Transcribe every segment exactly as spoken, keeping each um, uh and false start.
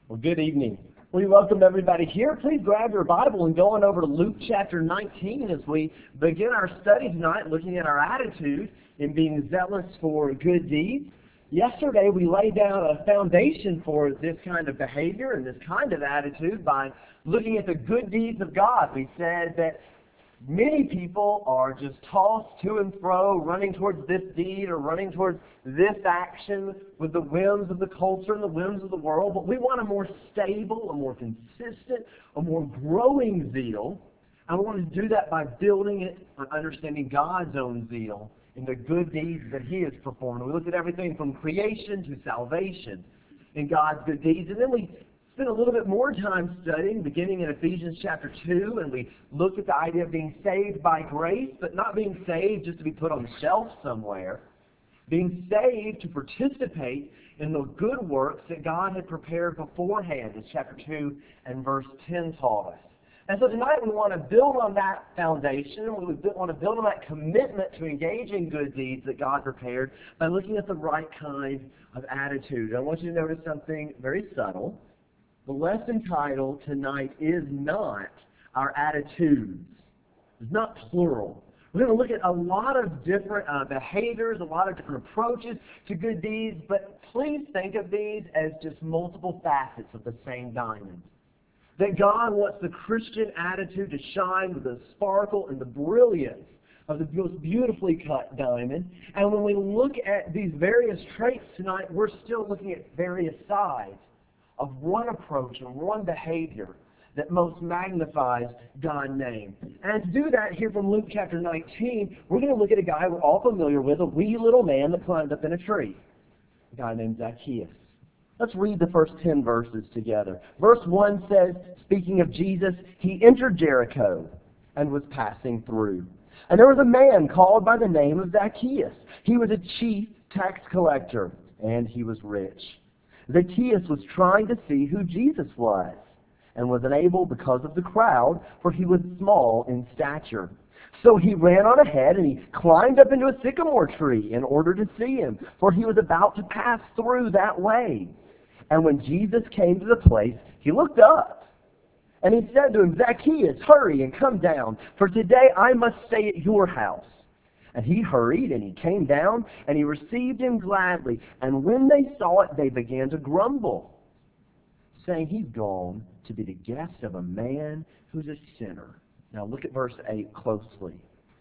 Well, good evening. We welcome everybody here. Please grab your Bible and go on over to Luke chapter nineteen as we begin our study tonight, looking at our attitude in being zealous for good deeds. Yesterday, we laid down a foundation for this kind of behavior and this kind of attitude by looking at the good deeds of God. We said that many people are just tossed to and fro, running towards this deed or running towards this action with the whims of the culture and the whims of the world. But we want a more stable, a more consistent, a more growing zeal. And we want to do that by building it on understanding God's own zeal in the good deeds that He has performed. We looked at everything from creation to salvation in God's good deeds. And then we spent a little bit more time studying, beginning in Ephesians chapter two, and we looked at the idea of being saved by grace, but not being saved just to be put on the shelf somewhere. Being saved to participate in the good works that God had prepared beforehand, as chapter two and verse ten taught us. And so tonight we want to build on that foundation, and we want to build on that commitment to engage in good deeds that God prepared by looking at the right kind of attitude. I want you to notice something very subtle. The lesson title tonight is not our attitudes. It's not plural. We're going to look at a lot of different uh, behaviors, a lot of different approaches to good deeds, but please think of these as just multiple facets of the same diamond. That God wants the Christian attitude to shine with the sparkle and the brilliance of the most beautifully cut diamond. And when we look at these various traits tonight, we're still looking at various sides of one approach and one behavior that most magnifies God's name. And to do that, here from Luke chapter nineteen, we're going to look at a guy we're all familiar with, a wee little man that climbed up in a tree. A guy named Zacchaeus. Let's read the first ten verses together. Verse one says, speaking of Jesus, he entered Jericho and was passing through. And there was a man called by the name of Zacchaeus. He was a chief tax collector, and he was rich. Zacchaeus was trying to see who Jesus was, and was unable because of the crowd, for he was small in stature. So he ran on ahead, and he climbed up into a sycamore tree in order to see him, for he was about to pass through that way. And when Jesus came to the place, he looked up, and he said to him, Zacchaeus, hurry and come down, for today I must stay at your house. And he hurried, and he came down, and he received him gladly. And when they saw it, they began to grumble, saying, he's gone to be the guest of a man who's a sinner. Now look at verse eight closely.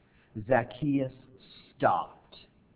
Zacchaeus stopped,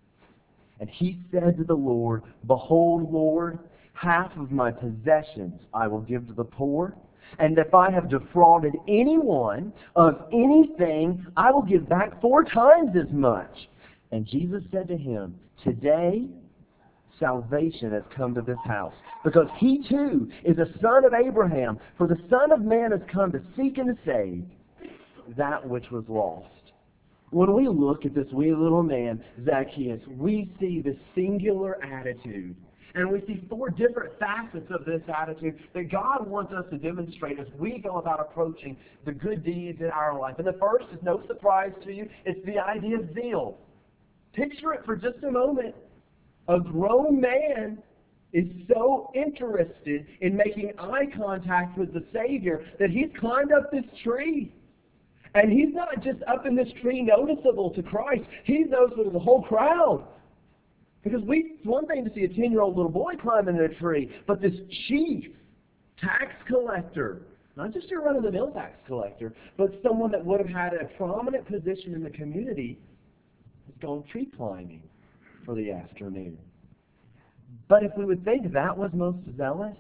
and he said to the Lord, behold, Lord, half of my possessions I will give to the poor. And if I have defrauded anyone of anything, I will give back four times as much. And Jesus said to him, today salvation has come to this house, because he too is a son of Abraham. For the Son of Man has come to seek and to save that which was lost. When we look at this wee little man, Zacchaeus, we see the singular attitude. And we see four different facets of this attitude that God wants us to demonstrate as we go about approaching the good deeds in our life. And the first is no surprise to you. It's the idea of zeal. Picture it for just a moment. A grown man is so interested in making eye contact with the Savior that he's climbed up this tree. And he's not just up in this tree noticeable to Christ. He's noticeable to the whole crowd. Because we, it's one thing to see a ten-year-old little boy climbing in a tree, but this chief tax collector, not just your run-of-the-mill tax collector, but someone that would have had a prominent position in the community, has gone tree climbing for the afternoon. But if we would think that was most zealous,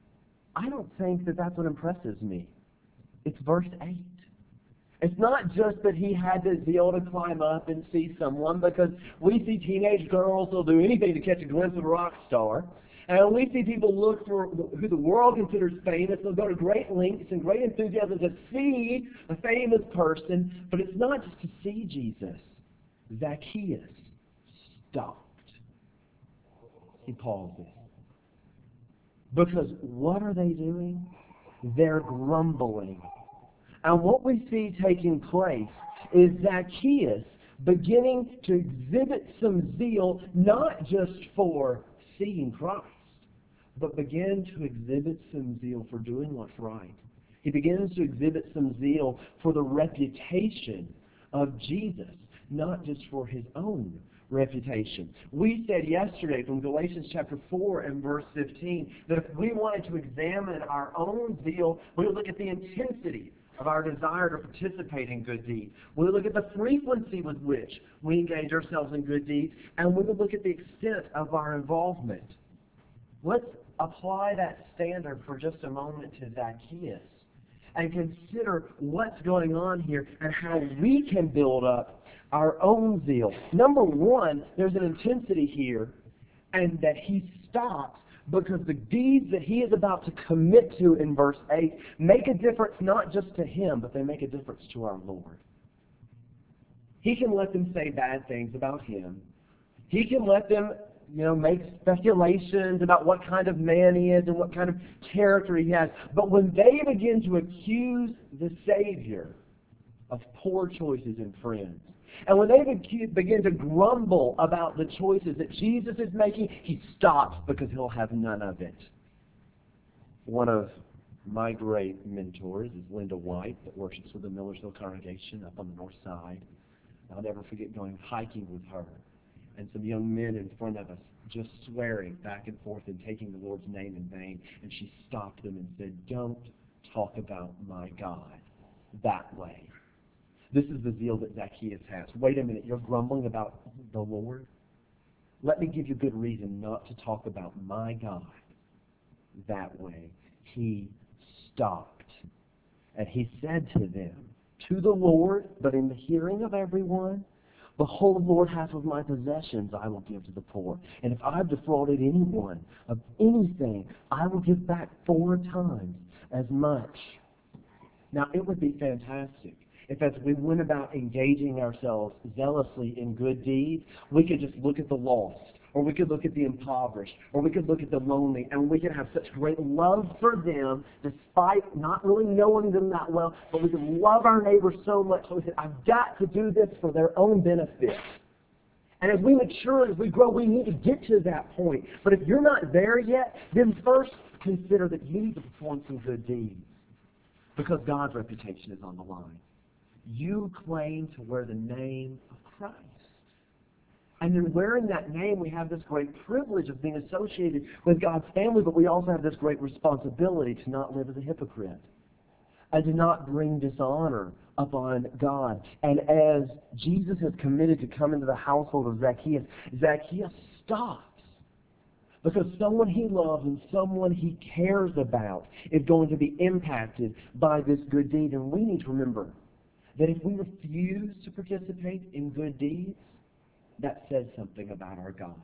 I don't think that that's what impresses me. It's verse eight. It's not just that he had the zeal to climb up and see someone, because we see teenage girls who'll do anything to catch a glimpse of a rock star. And we see people look for who the world considers famous. They'll go to great lengths and great enthusiasm to see a famous person. But it's not just to see Jesus. Zacchaeus stopped. He pauses. Because what are they doing? They're grumbling. And what we see taking place is Zacchaeus beginning to exhibit some zeal, not just for seeing Christ, but began to exhibit some zeal for doing what's right. He begins to exhibit some zeal for the reputation of Jesus, not just for his own reputation. We said yesterday from Galatians chapter four and verse fifteen that if we wanted to examine our own zeal, we would look at the intensity of our desire to participate in good deeds. We would look at the frequency with which we engage ourselves in good deeds, and we would look at the extent of our involvement. Let's apply that standard for just a moment to Zacchaeus and consider what's going on here and how we can build up our own zeal. Number one, there's an intensity here, and that he stops because the deeds that he is about to commit to in verse eight make a difference not just to him, but they make a difference to our Lord. He can let them say bad things about him. He can let them you know, make speculations about what kind of man he is and what kind of character he has. But when they begin to accuse the Savior of poor choices in friends, and when they begin to grumble about the choices that Jesus is making, he stops because he'll have none of it. One of my great mentors is Linda White, that worships with the Millersville congregation up on the north side. I'll never forget going hiking with her, and some young men in front of us just swearing back and forth and taking the Lord's name in vain. And she stopped them and said, "Don't talk about my God that way." This is the zeal that Zacchaeus has. Wait a minute, you're grumbling about the Lord? Let me give you good reason not to talk about my God that way. He stopped, and he said to them, to the Lord, but in the hearing of everyone, "Behold, Lord, half of my possessions I will give to the poor. And if I've defrauded anyone of anything, I will give back four times as much." Now, it would be fantastic if as we went about engaging ourselves zealously in good deeds, we could just look at the lost, or we could look at the impoverished, or we could look at the lonely, and we could have such great love for them despite not really knowing them that well, but we could love our neighbors so much so we said, "I've got to do this for their own benefit." And as we mature, as we grow, we need to get to that point. But if you're not there yet, then first consider that you need to perform some good deeds because God's reputation is on the line. You claim to wear the name of Christ. And in wearing that name, we have this great privilege of being associated with God's family, but we also have this great responsibility to not live as a hypocrite and to not bring dishonor upon God. And as Jesus has committed to come into the household of Zacchaeus, Zacchaeus stops because someone he loves and someone he cares about is going to be impacted by this good deed. And we need to remember that if we refuse to participate in good deeds, that says something about our God.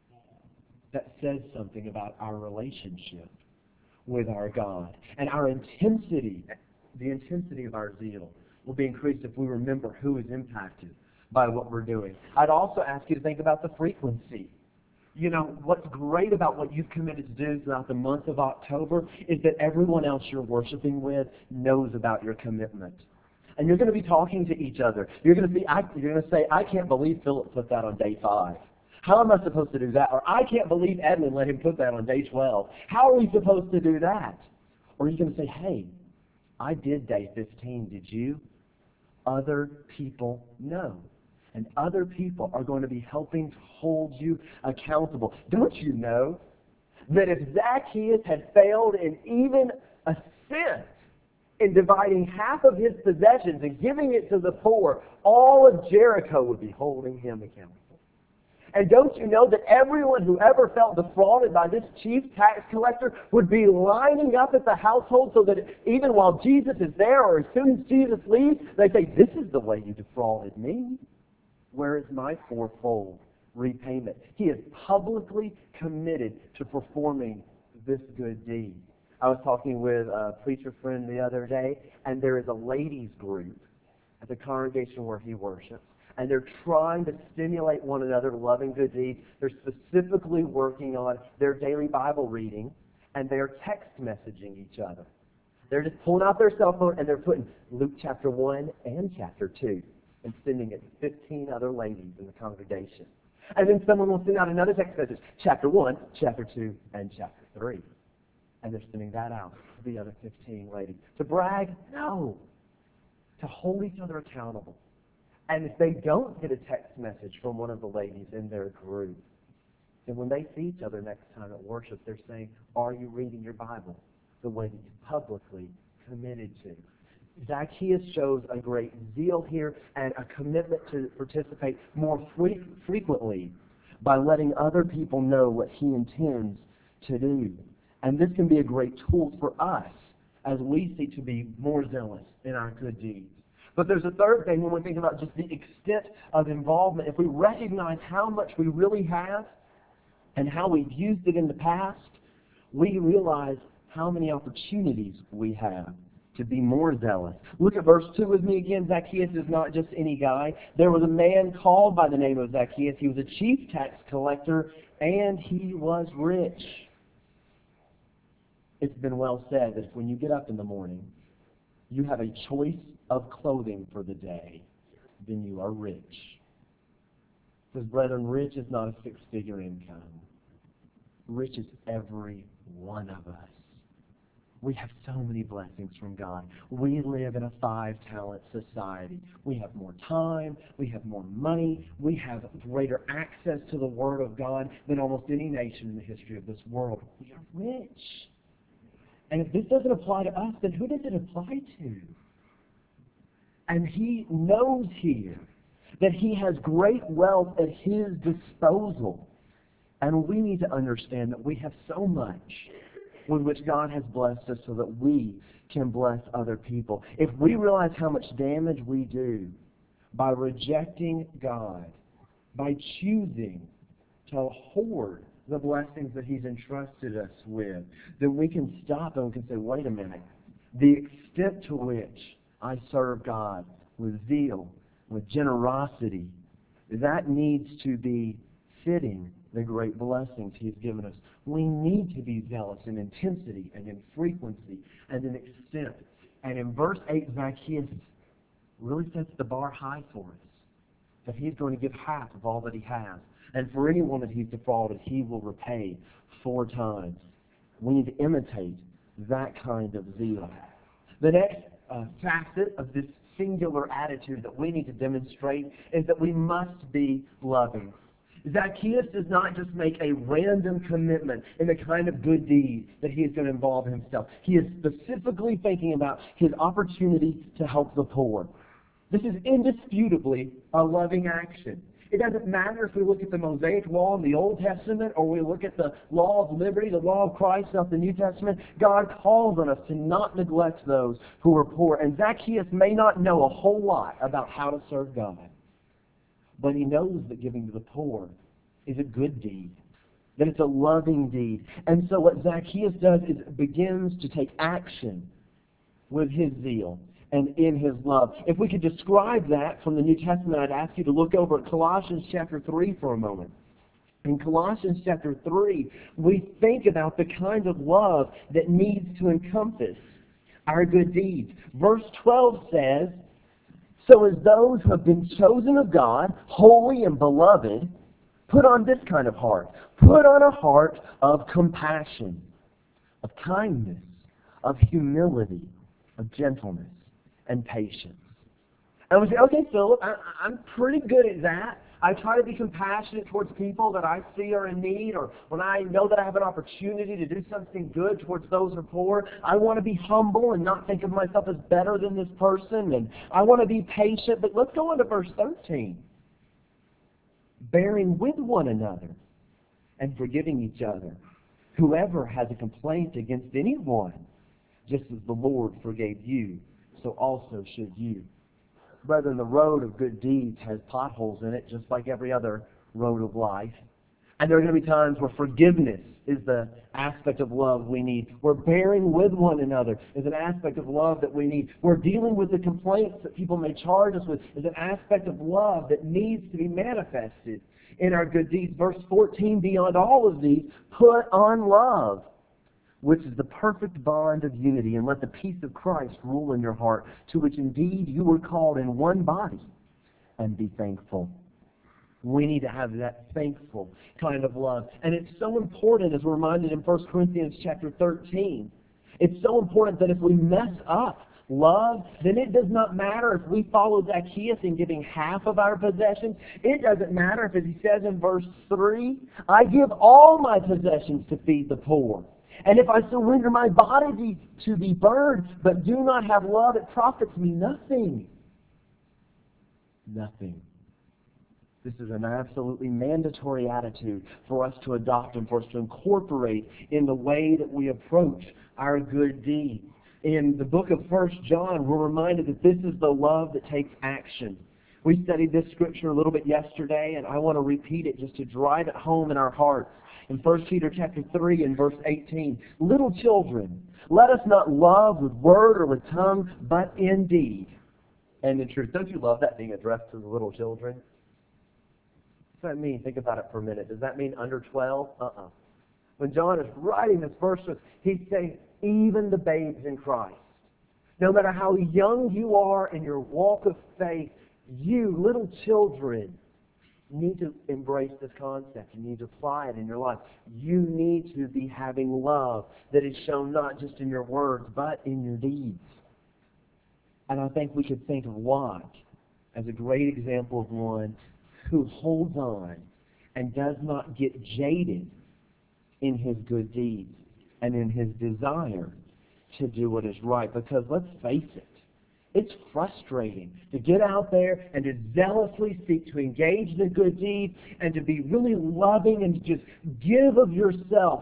That says something about our relationship with our God. And our intensity, the intensity of our zeal, will be increased if we remember who is impacted by what we're doing. I'd also ask you to think about the frequency. You know, what's great about what you've committed to do throughout the month of October is that everyone else you're worshiping with knows about your commitment. And you're going to be talking to each other. You're going to see. I, you're going to say, "I can't believe Philip put that on day five. How am I supposed to do that?" Or, "I can't believe Edmund let him put that on day twelve. How are we supposed to do that?" Or you're going to say, "Hey, I did day fifteen. Did you?" Other people know. And other people are going to be helping to hold you accountable. Don't you know that if Zacchaeus had failed in even a cent in dividing half of his possessions and giving it to the poor, all of Jericho would be holding him accountable? And don't you know that everyone who ever felt defrauded by this chief tax collector would be lining up at the household so that even while Jesus is there or as soon as Jesus leaves, they say, "This is the way you defrauded me. Where is my fourfold repayment?" He is publicly committed to performing this good deed. I was talking with a preacher friend the other day, and there is a ladies group at the congregation where he worships, and they're trying to stimulate one another to loving good deeds. They're specifically working on their daily Bible reading, and they're text messaging each other. They're just pulling out their cell phone, and they're putting Luke chapter one and chapter two and sending it to fifteen other ladies in the congregation. And then someone will send out another text message, chapter one, chapter two, and chapter three. And they're sending that out to the other fifteen ladies. To brag? No. To hold each other accountable. And if they don't get a text message from one of the ladies in their group, then when they see each other next time at worship, they're saying, are you reading your Bible the way that you publicly committed to? Zacchaeus shows a great zeal here and a commitment to participate more fre- frequently by letting other people know what he intends to do. And this can be a great tool for us as we seek to be more zealous in our good deeds. But there's a third thing when we think about just the extent of involvement. If we recognize how much we really have and how we've used it in the past, we realize how many opportunities we have to be more zealous. Look at verse two with me again. Zacchaeus is not just any guy. There was a man called by the name of Zacchaeus. He was a chief tax collector, and he was rich. It's been well said that when you get up in the morning, you have a choice of clothing for the day, then you are rich. Because, brethren, rich is not a six-figure income. Rich is every one of us. We have so many blessings from God. We live in a five-talent society. We have more time. We have more money. We have greater access to the Word of God than almost any nation in the history of this world. We are rich. And if this doesn't apply to us, then who does it apply to? And he knows here that he has great wealth at his disposal. And we need to understand that we have so much with which God has blessed us so that we can bless other people. If we realize how much damage we do by rejecting God, by choosing to hoard the blessings that He's entrusted us with, then we can stop and we can say, wait a minute, the extent to which I serve God with zeal, with generosity, that needs to be fitting the great blessings He's given us. We need to be zealous in intensity and in frequency and in extent. And in verse eight, Zacchaeus really sets the bar high for us, that he's going to give half of all that he has. And for anyone that he's defrauded, he will repay four times. We need to imitate that kind of zeal. The next uh, facet of this singular attitude that we need to demonstrate is that we must be loving. Zacchaeus does not just make a random commitment in the kind of good deed that he is going to involve himself. He is specifically thinking about his opportunity to help the poor. This is indisputably a loving action. It doesn't matter if we look at the Mosaic Law in the Old Testament or we look at the law of liberty, the law of Christ of the New Testament. God calls on us to not neglect those who are poor. And Zacchaeus may not know a whole lot about how to serve God, but he knows that giving to the poor is a good deed, that it's a loving deed. And so what Zacchaeus does is begins to take action with his zeal and in his love. If we could describe that from the New Testament, I'd ask you to look over at Colossians chapter three for a moment. In Colossians chapter three, we think about the kind of love that needs to encompass our good deeds. Verse twelve says, so as those who have been chosen of God, holy and beloved, put on this kind of heart. Put on a heart of compassion, of kindness, of humility, of gentleness, and patience. And we say, okay, Philip, I, I'm pretty good at that. I try to be compassionate towards people that I see are in need, or when I know that I have an opportunity to do something good towards those who are poor. I want to be humble and not think of myself as better than this person, and I want to be patient. But let's go on to verse thirteen. Bearing with one another and forgiving each other. Whoever has a complaint against anyone, just as the Lord forgave you, so also should you. Brethren, the road of good deeds has potholes in it, just like every other road of life. And there are going to be times where forgiveness is the aspect of love we need. Where bearing with one another is an aspect of love that we need. Where dealing with the complaints that people may charge us with is an aspect of love that needs to be manifested in our good deeds. Verse fourteen, beyond all of these, put on love, which is the perfect bond of unity, and let the peace of Christ rule in your heart, to which indeed you were called in one body, and be thankful. We need to have that thankful kind of love. And it's so important, as we're reminded in First Corinthians chapter thirteen. It's so important that if we mess up love, then it does not matter if we follow Zacchaeus in giving half of our possessions. It doesn't matter if, as he says in verse three, I give all my possessions to feed the poor. And if I surrender my body to be burned, but do not have love, it profits me nothing. Nothing. This is an absolutely mandatory attitude for us to adopt and for us to incorporate in the way that we approach our good deeds. In the book of First John, we're reminded that this is the love that takes action. We studied this scripture a little bit yesterday, and I want to repeat it just to drive it home in our hearts. In First Peter chapter three and verse eighteen, little children, let us not love with word or with tongue, but in deed and in truth. Don't you love that being addressed to the little children? What does that mean? Think about it for a minute. Does that mean under twelve? Uh-uh. When John is writing this verse, he's saying, even the babes in Christ. No matter how young you are in your walk of faith, you, little children, need to embrace this concept. You need to apply it in your life. You need to be having love that is shown not just in your words, but in your deeds. And I think we could think of Lot as a great example of one who holds on and does not get jaded in his good deeds and in his desire to do what is right. Because let's face it, it's frustrating to get out there and to zealously seek to engage in a good deed and to be really loving and to just give of yourself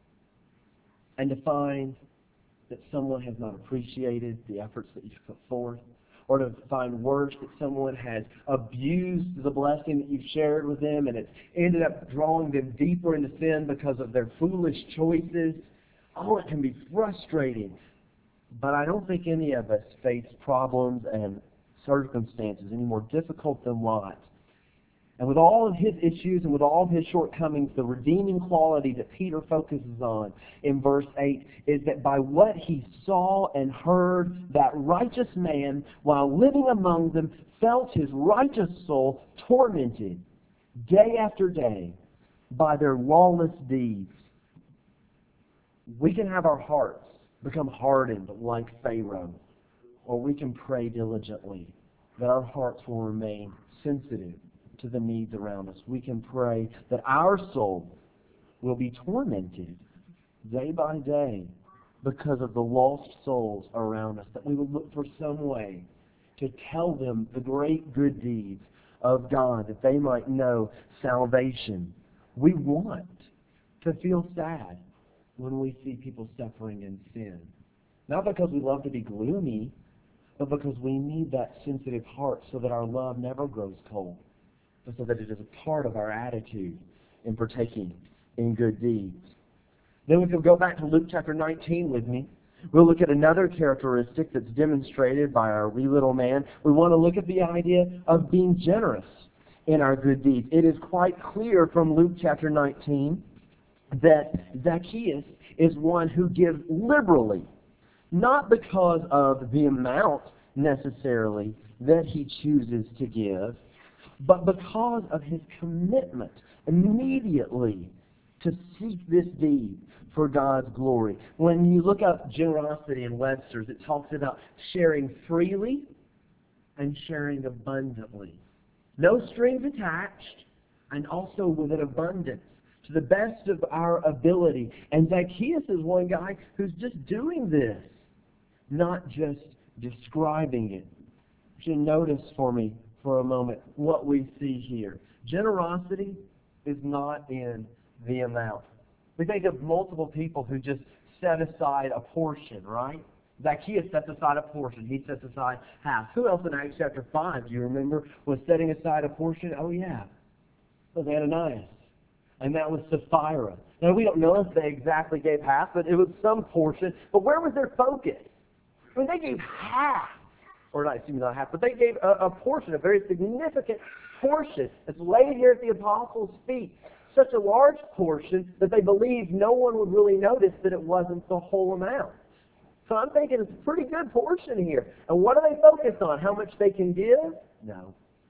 and to find that someone has not appreciated the efforts that you've put forth, or to find worse, that someone has abused the blessing that you've shared with them and it's ended up drawing them deeper into sin because of their foolish choices. Oh, it can be frustrating. But I don't think any of us face problems and circumstances any more difficult than Lot. And with all of his issues and with all of his shortcomings, the redeeming quality that Peter focuses on in verse eight is that by what he saw and heard, that righteous man, while living among them, felt his righteous soul tormented day after day by their lawless deeds. We can have our hearts become hardened like Pharaoh, or we can pray diligently that our hearts will remain sensitive to the needs around us. We can pray that our soul will be tormented day by day because of the lost souls around us, that we will look for some way to tell them the great good deeds of God, that they might know salvation. We want to feel sad when we see people suffering in sin. Not because we love to be gloomy, but because we need that sensitive heart so that our love never grows cold, but so that it is a part of our attitude in partaking in good deeds. Then we can go back to Luke chapter nineteen with me. We'll look at another characteristic that's demonstrated by our wee little man. We want to look at the idea of being generous in our good deeds. It is quite clear from Luke chapter nineteen that Zacchaeus is one who gives liberally, not because of the amount necessarily that he chooses to give, but because of his commitment immediately to seek this deed for God's glory. When you look up generosity in Webster's, it talks about sharing freely and sharing abundantly. No strings attached, and also with an abundance, to the best of our ability. And Zacchaeus is one guy who's just doing this, not just describing it. You notice for me for a moment what we see here. Generosity is not in the amount. We think of multiple people who just set aside a portion, right? Zacchaeus sets aside a portion. He sets aside half. Who else in Acts chapter five, do you remember, was setting aside a portion? Oh, yeah. It was Ananias. And that was Sapphira. Now, we don't know if they exactly gave half, but it was some portion. But where was their focus? I mean, they gave half. Or not, excuse me, not half, but they gave a, a portion, a very significant portion. It's laid here at the apostles' feet. Such a large portion that they believed no one would really notice that it wasn't the whole amount. So I'm thinking it's a pretty good portion here. And what do they focus on? How much they can give? No.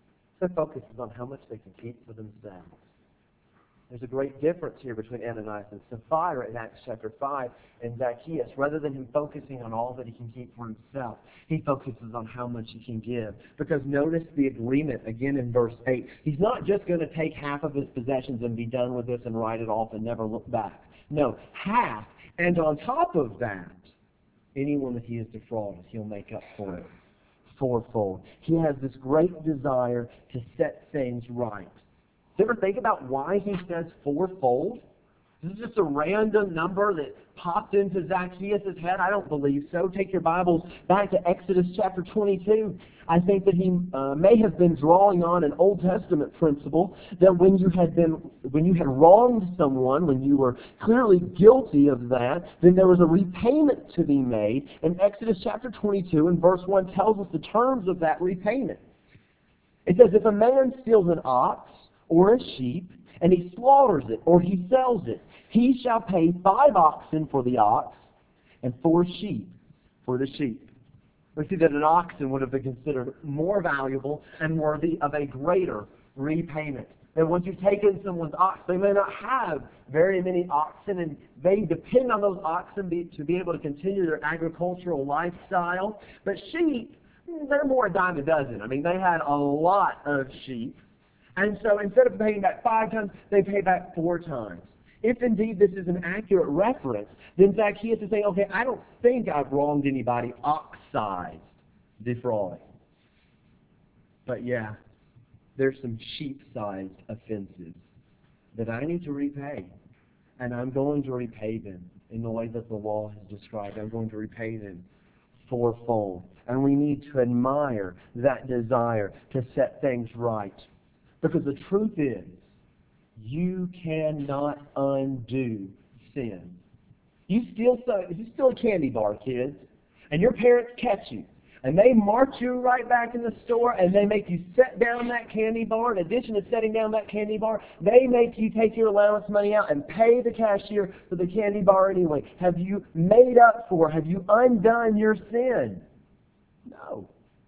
Their focus is on how much they can keep for themselves. There's a great difference here between Ananias and Sapphira in Acts chapter five and Zacchaeus. Rather than him focusing on all that he can keep for himself, he focuses on how much he can give. Because notice the agreement again in verse eight. He's not just going to take half of his possessions and be done with this and write it off and never look back. No, half. And on top of that, anyone that he has defrauded, he'll make up for it fourfold. He has this great desire to set things right. Do you ever think about why he says fourfold? Is this just a random number that popped into Zacchaeus' head? I don't believe so. Take your Bibles back to Exodus chapter twenty-two. I think that he uh, may have been drawing on an Old Testament principle that when you had been, when you had wronged someone, when you were clearly guilty of that, then there was a repayment to be made. And Exodus chapter twenty-two and verse one tells us the terms of that repayment. It says, if a man steals an ox or a sheep, and he slaughters it, or he sells it, he shall pay five oxen for the ox, and four sheep for the sheep. We see that an oxen would have been considered more valuable and worthy of a greater repayment. And once you've taken someone's ox, they may not have very many oxen, and they depend on those oxen be, to be able to continue their agricultural lifestyle. But sheep, they're more a dime a dozen. I mean, they had a lot of sheep. And so instead of paying back five times, they pay back four times. If indeed this is an accurate reference, then Zacchaeus is saying, okay, I don't think I've wronged anybody ox-sized defrauding. But yeah, there's some sheep-sized offenses that I need to repay. And I'm going to repay them in the way that the law has described. I'm going to repay them fourfold. And we need to admire that desire to set things right. Because the truth is, you cannot undo sin. You steal some, if you steal a candy bar, kids, and your parents catch you, and they march you right back in the store, and they make you set down that candy bar. In addition to setting down that candy bar, they make you take your allowance money out and pay the cashier for the candy bar anyway. Have you made up for, have you undone your sin? No.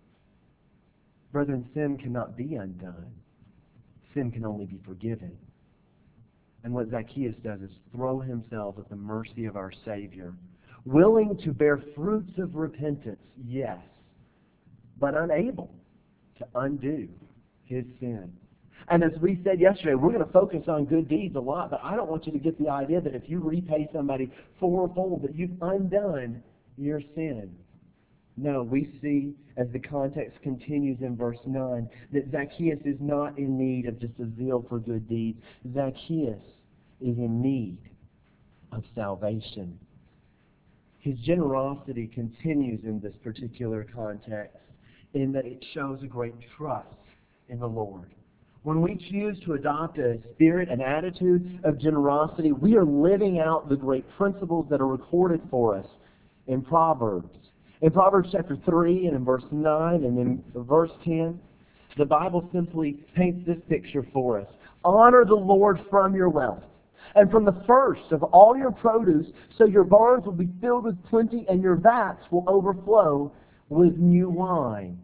Brethren, sin cannot be undone. Sin can only be forgiven. And what Zacchaeus does is throw himself at the mercy of our Savior, willing to bear fruits of repentance, yes, but unable to undo his sin. And as we said yesterday, we're going to focus on good deeds a lot, but I don't want you to get the idea that if you repay somebody fourfold, that you've undone your sin. No, we see, as the context continues in verse nine, that Zacchaeus is not in need of just a zeal for good deeds. Zacchaeus is in need of salvation. His generosity continues in this particular context in that it shows a great trust in the Lord. When we choose to adopt a spirit, an attitude of generosity, we are living out the great principles that are recorded for us in Proverbs. In Proverbs chapter three and in verse nine and in verse ten, the Bible simply paints this picture for us. Honor the Lord from your wealth, and from the first of all your produce, so your barns will be filled with plenty, and your vats will overflow with new wine.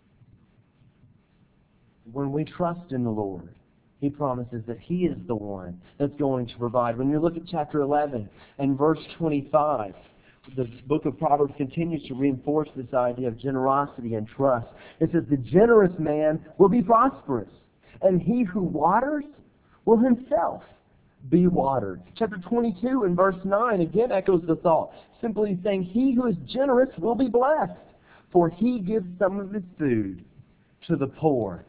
When we trust in the Lord, He promises that He is the one that's going to provide. When you look at chapter eleven and verse twenty-five, the book of Proverbs continues to reinforce this idea of generosity and trust. It says, the generous man will be prosperous, and he who waters will himself be watered. Chapter twenty-two and verse nine again echoes the thought, simply saying, he who is generous will be blessed, for he gives some of his food to the poor.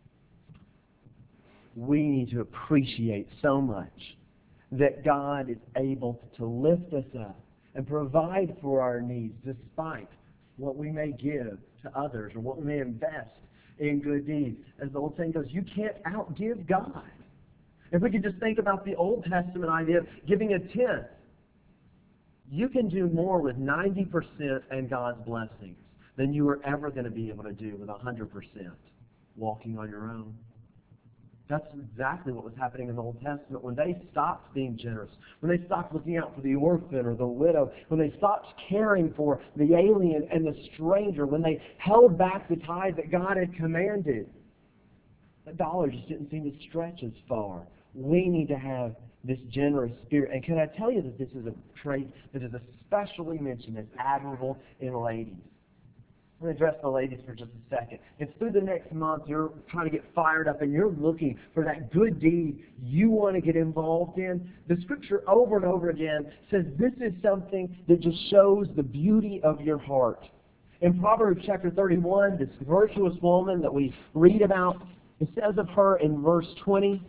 We need to appreciate so much that God is able to lift us up and provide for our needs despite what we may give to others or what we may invest in good deeds. As the old saying goes, you can't outgive God. If we could just think about the Old Testament idea of giving a tenth, you can do more with ninety percent and God's blessings than you are ever going to be able to do with one hundred percent walking on your own. That's exactly what was happening in the Old Testament. When they stopped being generous, when they stopped looking out for the orphan or the widow, when they stopped caring for the alien and the stranger, when they held back the tithe that God had commanded, The dollar just didn't seem to stretch as far. We need to have this generous spirit. And can I tell you that this is a trait that is especially mentioned as admirable in ladies? I'm going to address the ladies for just a second. If through the next month you're trying to get fired up and you're looking for that good deed you want to get involved in, the Scripture over and over again says this is something that just shows the beauty of your heart. In Proverbs chapter thirty-one, this virtuous woman that we read about, it says of her in verse twenty,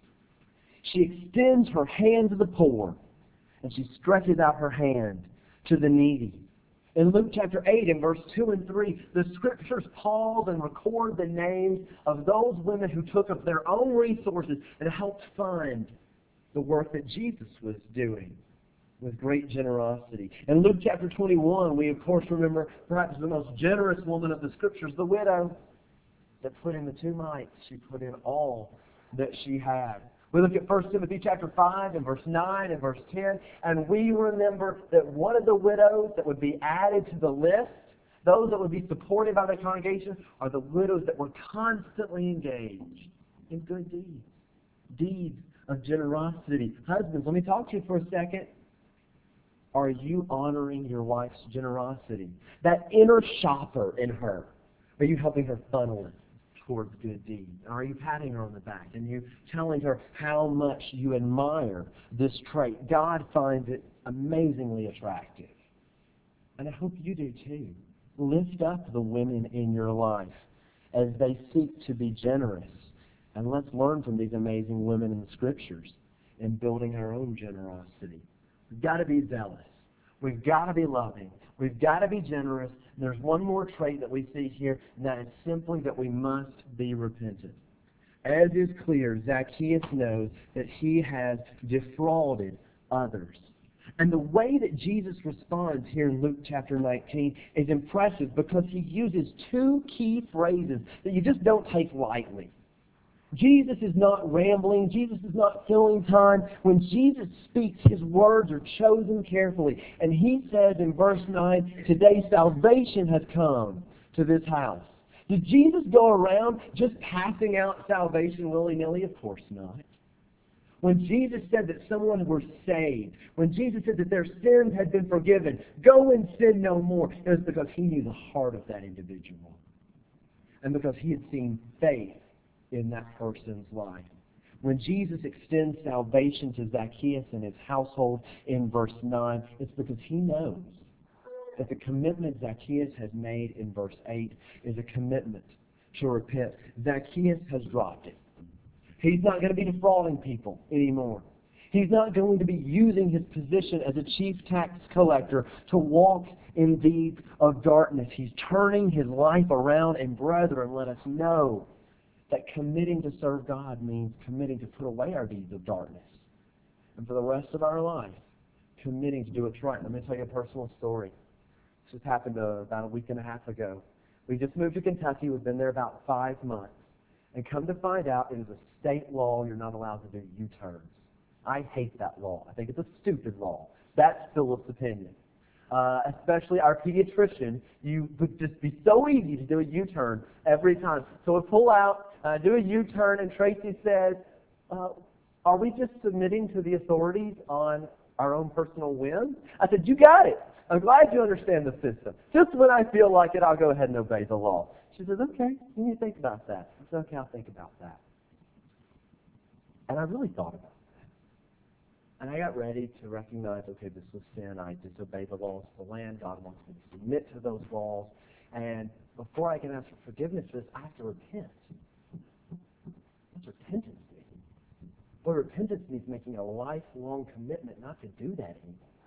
she extends her hand to the poor, and she stretches out her hand to the needy. In Luke chapter eight, in verse two and three, the Scriptures pause and record the names of those women who took of their own resources and helped fund the work that Jesus was doing with great generosity. In Luke chapter twenty-one, we of course remember perhaps the most generous woman of the Scriptures, the widow, that put in the two mites. She put in all that she had. We look at First Timothy chapter five and verse nine and verse ten, and we remember that one of the widows that would be added to the list, those that would be supported by the congregation, are the widows that were constantly engaged in good deeds, deeds of generosity. Husbands, let me talk to you for a second. Are you honoring your wife's generosity? That inner shopper in her, are you helping her funnel it towards good deeds? Are you patting her on the back and you telling her how much you admire this trait? God finds it amazingly attractive. And I hope you do too. Lift up the women in your life as they seek to be generous. And let's learn from these amazing women in the Scriptures in building our own generosity. We've got to be zealous. We've got to be loving. We've got to be generous. And there's one more trait that we see here, and that is simply that we must be repentant. As is clear, Zacchaeus knows that he has defrauded others. And the way that Jesus responds here in Luke chapter nineteen is impressive because he uses two key phrases that you just don't take lightly. Jesus is not rambling. Jesus is not filling time. When Jesus speaks, his words are chosen carefully. And he says in verse nine, today salvation has come to this house. Did Jesus go around just passing out salvation willy-nilly? Of course not. When Jesus said that someone were saved, when Jesus said that their sins had been forgiven, go and sin no more, it was because he knew the heart of that individual. And because he had seen faith in that person's life. When Jesus extends salvation to Zacchaeus and his household in verse nine, it's because he knows that the commitment Zacchaeus has made in verse eight is a commitment to repent. Zacchaeus has dropped it. He's not going to be defrauding people anymore. He's not going to be using his position as a chief tax collector to walk in deeds of darkness. He's turning his life around, and brethren, let us know that committing to serve God means committing to put away our deeds of darkness. And for the rest of our life, committing to do what's right. Let me tell you a personal story. This just happened uh, about a week and a half ago. We just moved to Kentucky. We've been there about five months. And come to find out, it is a state law you're not allowed to do U-turns. I hate that law. I think it's a stupid law. That's Philip's opinion. Uh, especially our pediatrician, you would just be so easy to do a U-turn every time. So we pull out, uh, do a U-turn, and Tracy says, uh, are we just submitting to the authorities on our own personal whims? I said, you got it. I'm glad you understand the system. Just when I feel like it, I'll go ahead and obey the law. She says, okay, you need to think about that. I said, okay, I'll think about that. And I really thought about it. And I got ready to recognize, okay, this was sin. I disobeyed the laws of the land. God wants me to submit to those laws. And before I can ask for forgiveness for this, I have to repent. What's repentance mean? Well, repentance means making a lifelong commitment not to do that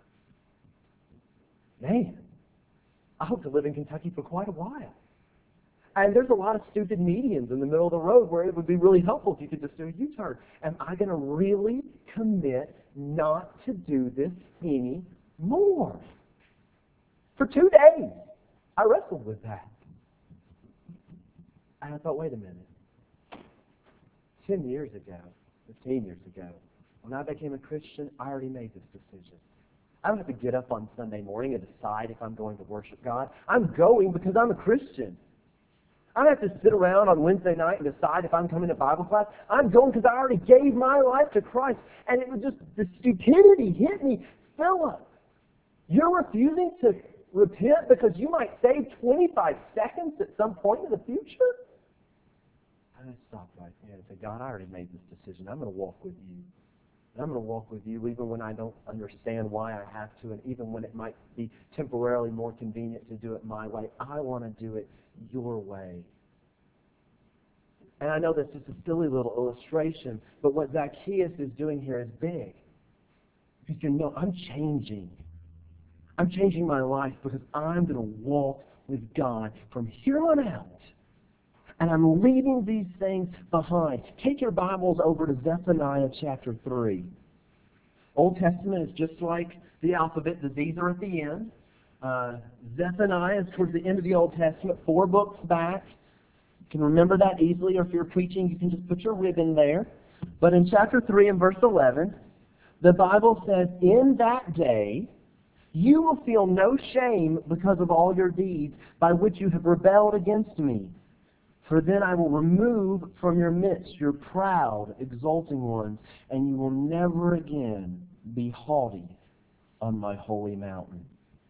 anymore. Man, I hope to live in Kentucky for quite a while. And there's a lot of stupid medians in the middle of the road where it would be really helpful if you could just do a U-turn. Am I going to really commit not to do this anymore? For two days, I wrestled with that. And I thought, wait a minute. Ten years ago, fifteen years ago, when I became a Christian, I already made this decision. I don't have to get up on Sunday morning and decide if I'm going to worship God. I'm going because I'm a Christian. I don't have to sit around on Wednesday night and decide if I'm coming to Bible class. I'm going because I already gave my life to Christ. And it was just, the stupidity hit me. Philip, you're refusing to repent because you might save twenty-five seconds at some point in the future? I just stopped right there and said, God, I already made this decision. I'm going to walk with you. And I'm going to walk with you even when I don't understand why I have to, and even when it might be temporarily more convenient to do it my way. I want to do it your way. And I know that's just a silly little illustration, but what Zacchaeus is doing here is big. He's saying, no, I'm changing. I'm changing my life because I'm going to walk with God from here on out. And I'm leaving these things behind. Take your Bibles over to Zephaniah chapter three. Old Testament is just like the alphabet. The Z's are at the end. Uh, Zephaniah is towards the end of the Old Testament, four books back. You can remember that easily, or if you're preaching, you can just put your ribbon there. But in chapter three and verse eleven, the Bible says, in that day, you will feel no shame because of all your deeds by which you have rebelled against me. For then I will remove from your midst your proud, exulting ones, and you will never again be haughty on my holy mountain.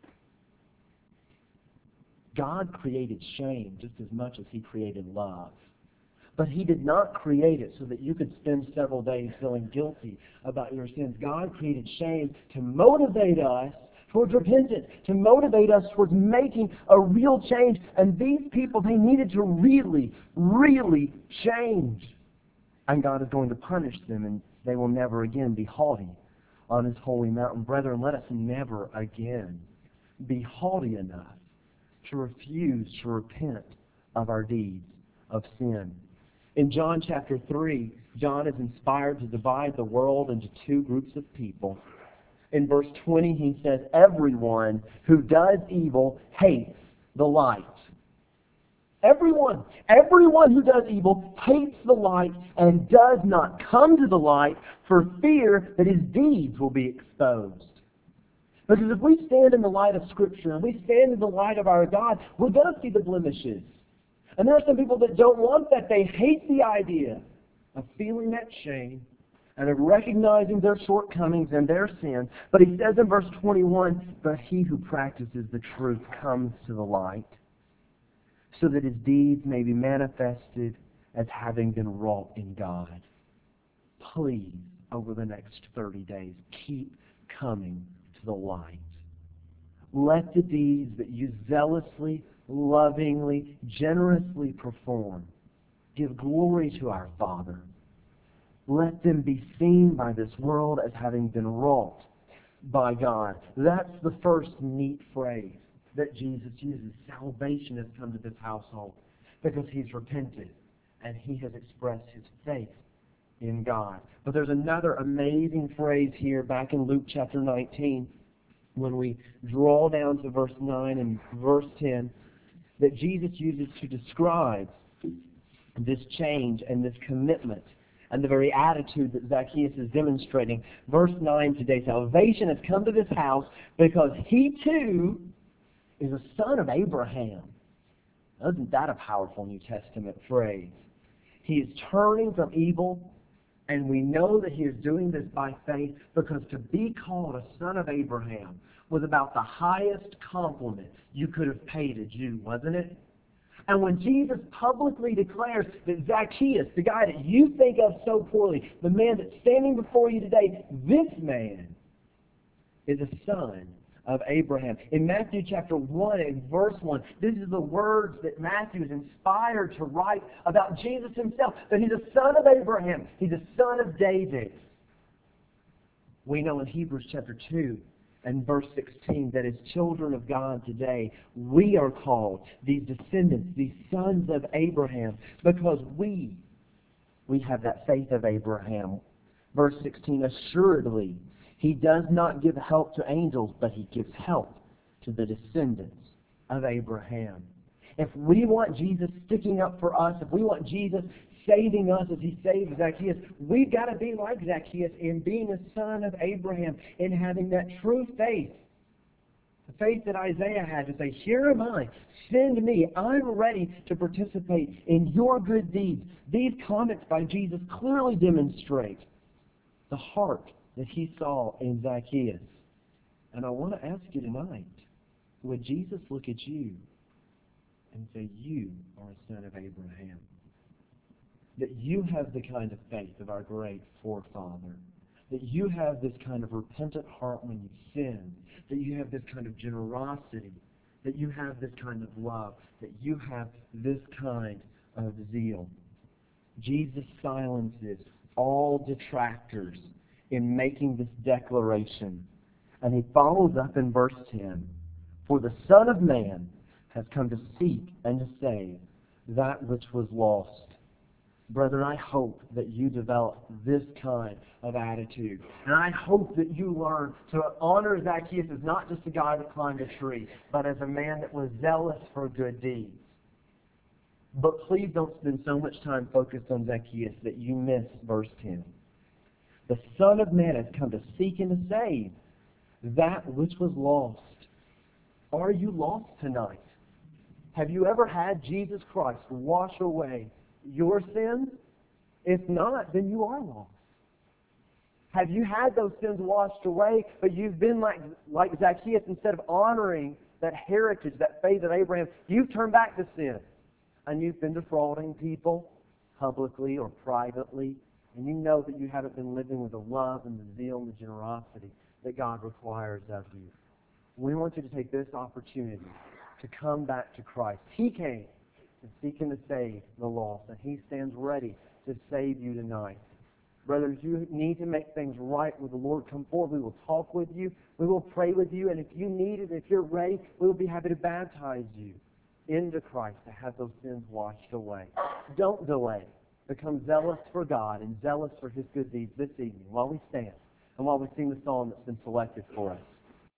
God created shame just as much as He created love. But He did not create it so that you could spend several days feeling guilty about your sins. God created shame to motivate us towards repentance, to motivate us towards making a real change. And these people, they needed to really, really change. And God is going to punish them, and they will never again be haughty on His holy mountain. Brethren, let us never again be haughty enough to refuse to repent of our deeds of sin. In John chapter three, John is inspired to divide the world into two groups of people. In verse twenty, he says, everyone who does evil hates the light. Everyone, everyone who does evil hates the light and does not come to the light for fear that his deeds will be exposed. Because if we stand in the light of Scripture and we stand in the light of our God, we're going to see the blemishes. And there are some people that don't want that. They hate the idea of feeling that shame and of recognizing their shortcomings and their sin. But he says in verse twenty-one, but he who practices the truth comes to the light, so that his deeds may be manifested as having been wrought in God. Please, over the next thirty days, keep coming to the light. Let the deeds that you zealously, lovingly, generously perform give glory to our Father. Let them be seen by this world as having been wrought by God. That's the first neat phrase that Jesus uses. Salvation has come to this household because He's repented and He has expressed His faith in God. But there's another amazing phrase here back in Luke chapter nineteen when we draw down to verse nine and verse ten that Jesus uses to describe this change and this commitment and the very attitude that Zacchaeus is demonstrating. Verse nine today, salvation has come to this house because he too is a son of Abraham. Isn't that a powerful New Testament phrase? He is turning from evil, and we know that he is doing this by faith because to be called a son of Abraham was about the highest compliment you could have paid a Jew, wasn't it? And when Jesus publicly declares that Zacchaeus, the guy that you think of so poorly, the man that's standing before you today, this man is a son of Abraham. In Matthew chapter one and verse one, this is the words that Matthew is inspired to write about Jesus himself, that he's a son of Abraham. He's a son of David. We know in Hebrews chapter two and verse sixteen that as children of God today, we are called these descendants, these sons of Abraham, because we, we have that faith of Abraham. Verse sixteen, assuredly, He does not give help to angels, but He gives help to the descendants of Abraham. If we want Jesus sticking up for us, if we want Jesus saving us as He saved Zacchaeus, we've got to be like Zacchaeus in being a son of Abraham, in having that true faith, the faith that Isaiah had to say, here am I, send me, I'm ready to participate in your good deeds. These comments by Jesus clearly demonstrate the heart that he saw in Zacchaeus. And I want to ask you tonight, would Jesus look at you and say, you are a son of Abraham? That you have the kind of faith of our great forefather. That you have this kind of repentant heart when you sin. That you have this kind of generosity. That you have this kind of love. That you have this kind of zeal. Jesus silences all detractors in making this declaration. And he follows up in verse ten. For the Son of Man has come to seek and to save that which was lost. Brethren, I hope that you develop this kind of attitude. And I hope that you learn to honor Zacchaeus as not just a guy that climbed a tree, but as a man that was zealous for good deeds. But please don't spend so much time focused on Zacchaeus that you miss verse ten. The Son of Man has come to seek and to save that which was lost. Are you lost tonight? Have you ever had Jesus Christ wash away your sins? If not, then you are lost. Have you had those sins washed away, but you've been like, like Zacchaeus, instead of honoring that heritage, that faith of Abraham, you've turned back to sin. And you've been defrauding people publicly or privately, and you know that you haven't been living with the love and the zeal and the generosity that God requires of you. We want you to take this opportunity to come back to Christ. He came to seek and to save the lost, and He stands ready to save you tonight. Brothers, you need to make things right with the Lord. Come forward. We will talk with you. We will pray with you. And if you need it, if you're ready, we will be happy to baptize you into Christ to have those sins washed away. Don't delay. Become zealous for God and zealous for His good deeds this evening while we stand and while we sing the song that's been selected for us.